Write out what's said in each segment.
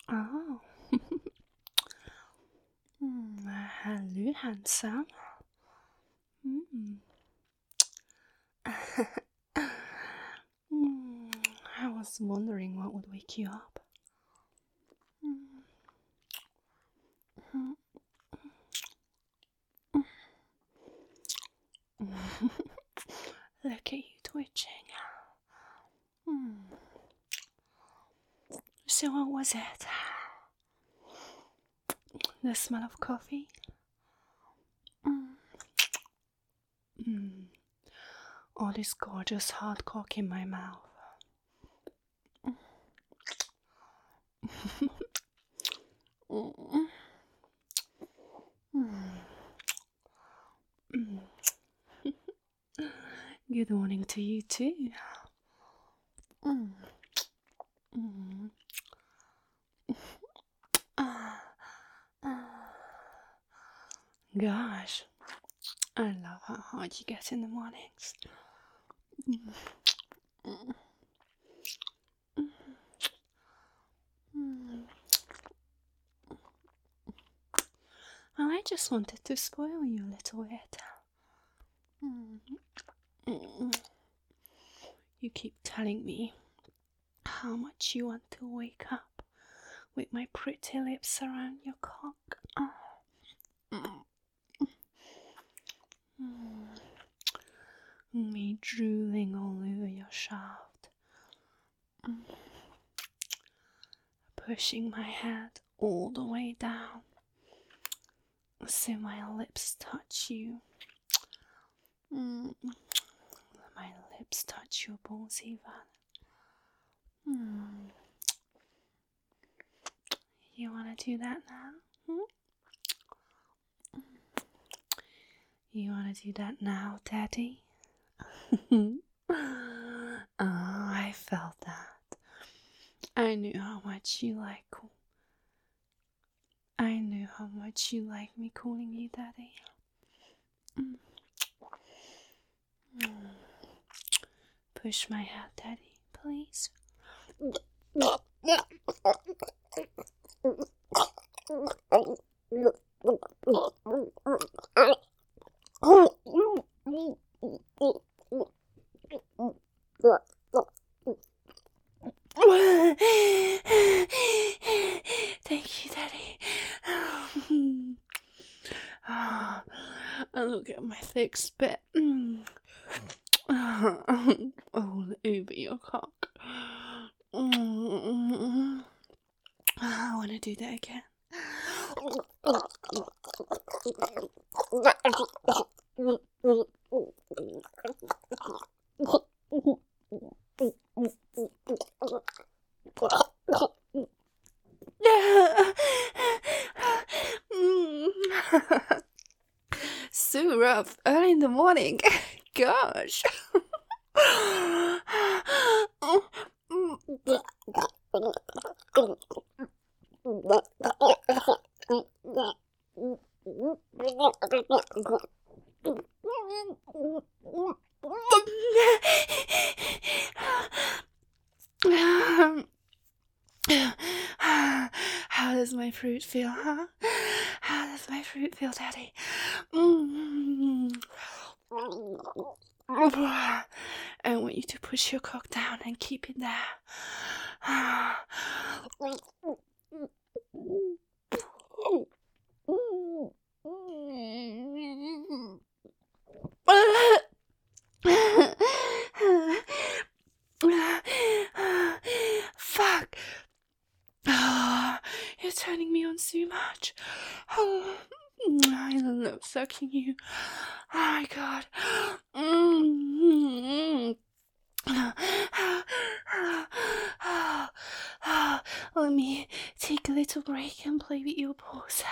Oh. Hello, handsome. Mm. Mm, I was wondering what would wake you up. Mm. Look at you twitching. Mm. So what was it? The smell of coffee? Mm. Mm. Or this gorgeous hot cock in my mouth? Mm. Mm. Mm. Good morning to you too. Mm. Mm. Ah. Ah. Gosh, I love how hard you get in the mornings. Mm. Mm. Mm. Well, I just wanted to spoil you a little bit. Mm. Mm. You keep telling me how much you want to wake up with my pretty lips around your cock. Oh. Mm. Mm. Me drooling all over your shaft. Mm. Pushing my head all the way down so my lips touch you. Mm. My lips touch your balls even. Mm. You wanna do that now? You wanna do that now, Daddy? Oh, I felt that. I knew how much you like. I knew how much you like me calling you Daddy. Mm. Mm. Push my head, Daddy, please. Thank you, Daddy. Look at my thick spit. All over your cock. I want to do that again. So rough early in the morning. Gosh. How does my fruit feel, huh? How does my fruit feel, Daddy? I want you to push your cock down and keep it there. Fuck. You're turning me on so much. I love sucking you. Oh my god. Let me take a little break and play with your balls.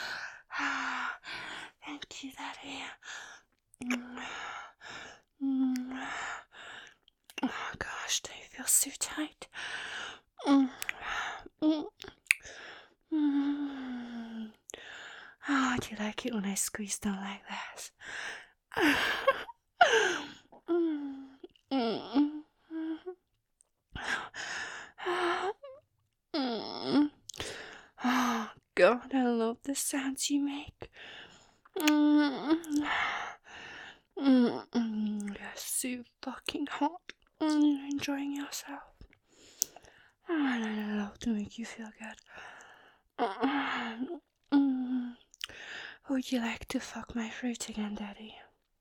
Thank you, Daddy. Oh gosh, they feel so tight. Oh, do you like it when I squeeze down like this? God, I love the sounds you make. You're so fucking hot. You're enjoying yourself. And I love to make you feel good. Would you like to fuck my fruit again, Daddy?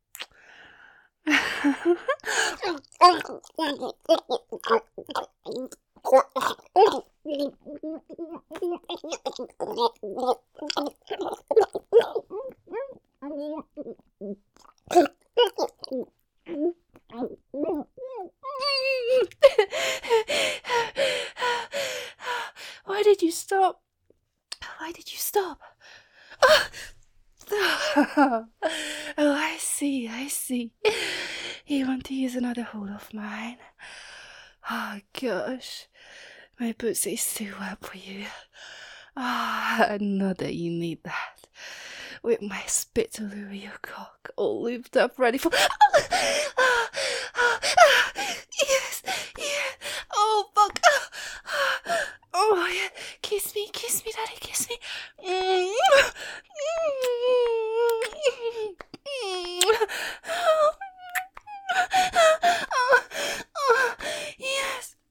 Why did you stop? Why did you stop? Oh, I see. You want to use another hole of mine? Oh, gosh. My pussy's too wet for you. Not that you need that. With my spittle over your cock, all lubed up, ready for... Yes. Oh, fuck. Oh, yeah. Kiss me, Daddy, kiss me. Yes.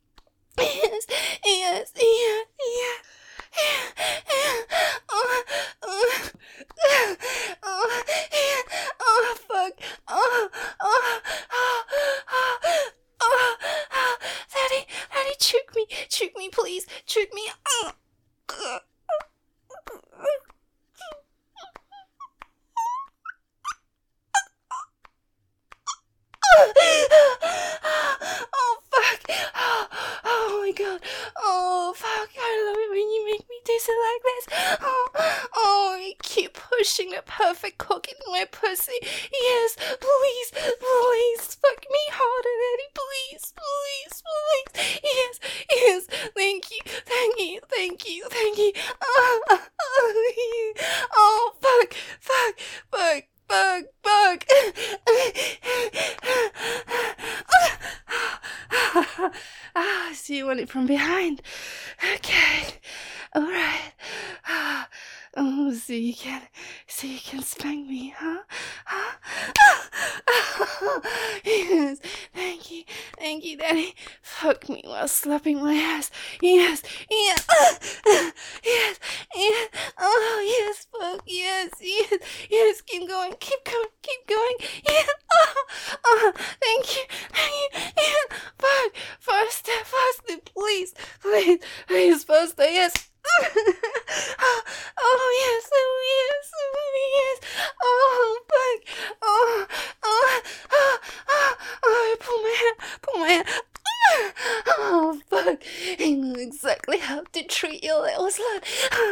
Oh, fuck. Daddy, choke me, please, choke me. Oh, fuck. Oh, my God. Oh, fuck. I love it when you make me taste it like this. Oh, you keep pushing the perfect cock into my pussy. Yes, please. Fuck me harder, Daddy. Please. Yes. Thank you. Oh, fuck. So you want it from behind? Okay, all right. Oh, so you can spank me, huh? Yes, thank you, Daddy. Fuck me while slapping my ass. Yes. Oh, yes, fuck, yes. Keep going. Yeah. Thank you. Yeah. Fuck. Faster, please. Faster, yes. Oh, yes. Oh, fuck. Pull my hair. Oh, fuck. I know exactly how to treat your little slut.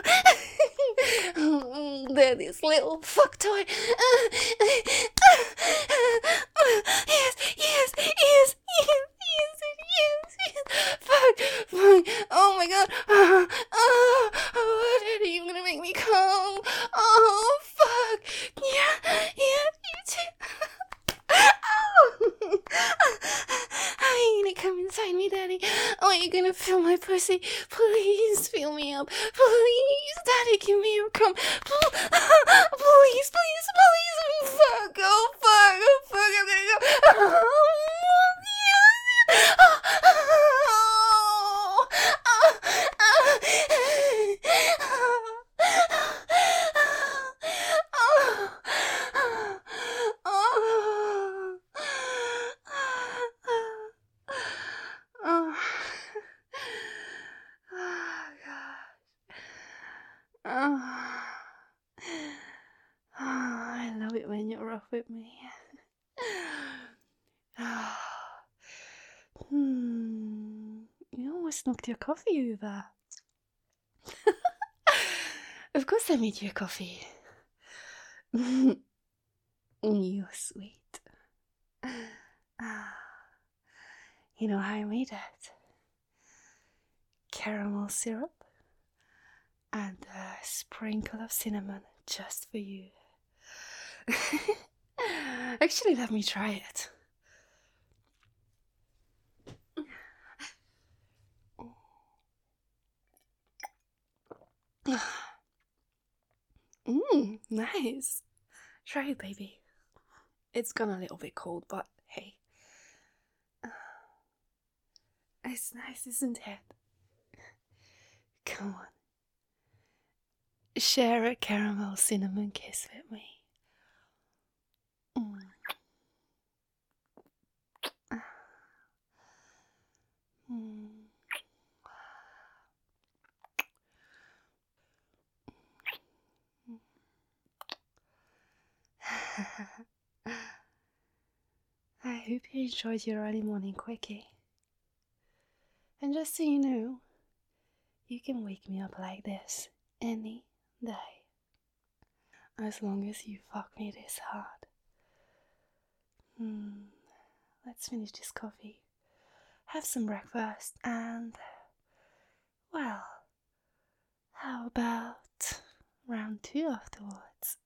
Daddy's little fuck toy. Yes. Fuck. Oh my God. Daddy, you're gonna make me come. Oh, fuck. Yeah, you too. Are you gonna come inside me, Daddy? Are you gonna fill my pussy? Please fill me up. Please, Daddy, give me your cum. Please. Fuck. Oh, fuck. I'm gonna go. I love it when you're rough with me. You almost knocked your coffee over. Of course I made you a coffee. You're sweet. You know how I made it? Caramel syrup and a sprinkle of cinnamon just for you. Actually, let me try it. Nice. Try it, baby. It's gone a little bit cold, but hey. It's nice, isn't it? Come on. Share a caramel cinnamon kiss with me. Mm. Mm. I hope you enjoyed your early morning quickie. And just so you know, you can wake me up like this any day. As long as you fuck me this hard. Let's finish this coffee, have some breakfast, and, well, how about round 2 afterwards?